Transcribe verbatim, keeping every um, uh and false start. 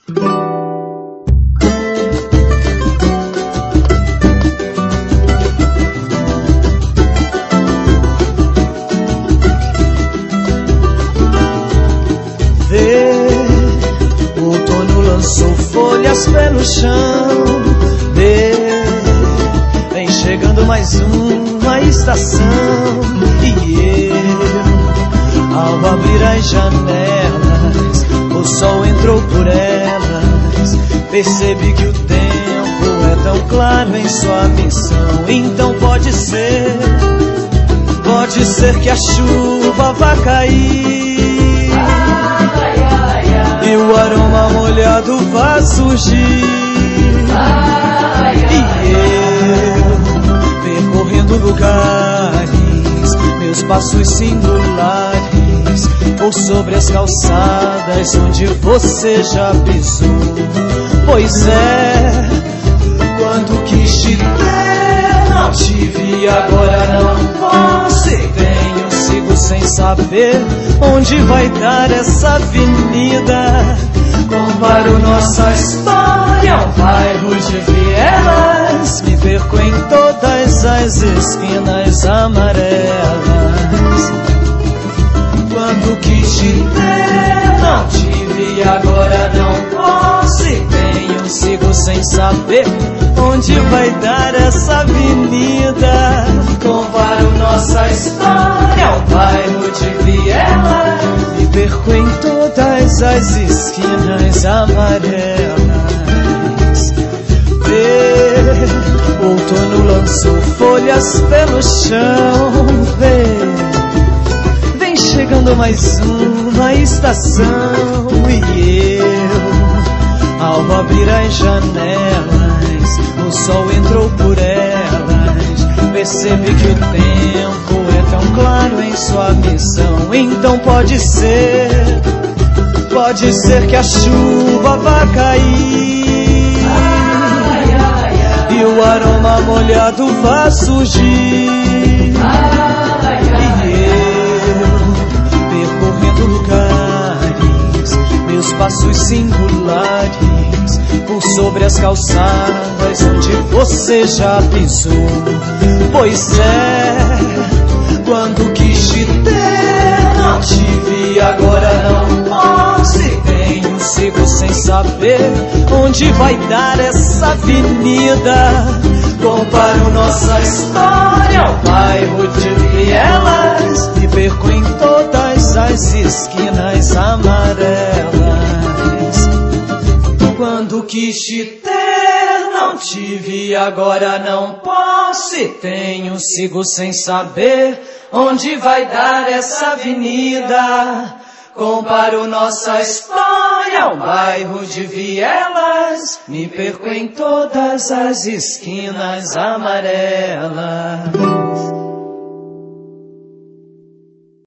Lançou folhas pelo chão, vê, vem chegando mais uma estação. E eu, ao abrir as janelas, o sol entrou por elas. Percebi que o tempo é tão claro em sua missão. Então pode ser, pode ser que a chuva vá cair e o aroma molhado vai surgir. E eu, percorrendo lugares, meus passos singulares, por sobre as calçadas onde você já pisou. Pois é, quando quis te ter, não te vi, agora não posso. Tenho, sigo sem saber onde vai dar essa avenida. Comparo nossa história a um bairro de vielas. Me perco em todas as esquinas amarelas. Quando quis te ter, não te vi, agora não posso. Tenho, sigo sem saber onde vai dar essa avenida. Comparo nossa história a um bairro de vielas. Me perco em todas as esquinas amarelas. Vê, o outono lançou folhas pelo chão. Vê, vem chegando mais uma estação. E eu, ao abrir as janelas, o sol entrou por elas. Percebi que o tempo é tão claro em sua missão. Então pode ser, pode ser que a chuva vá cair ai, ai, ai, e o aroma molhado vá surgir. Ai, ai, e eu, percorrendo lugares, meus passos singulares, por sobre as calçadas onde você já pisou. Pois é, quando quis te ter, não te vi, agora não posso. Tenho, sigo sem saber onde vai dar essa avenida. Comparo nossa história ao bairro de vielas. Me perco em todas as esquinas amarelas. Quando quis te ter, não te vi, agora não posso. E tenho, sigo sem saber onde vai dar essa avenida. Comparo nossa história ao bairro de vielas. Me perco em todas as esquinas amarelas.